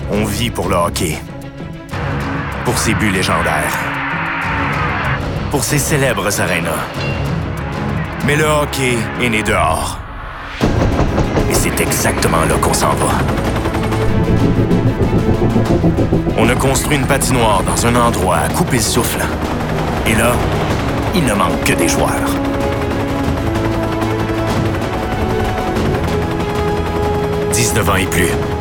On vit pour le hockey. Pour ses buts légendaires. Pour ses célèbres arénas. Mais le hockey est né dehors. Et c'est exactement là qu'on s'en va. On a construit une patinoire dans un endroit à couper le souffle. Et là, il ne manque que des joueurs. 19 ans et plus.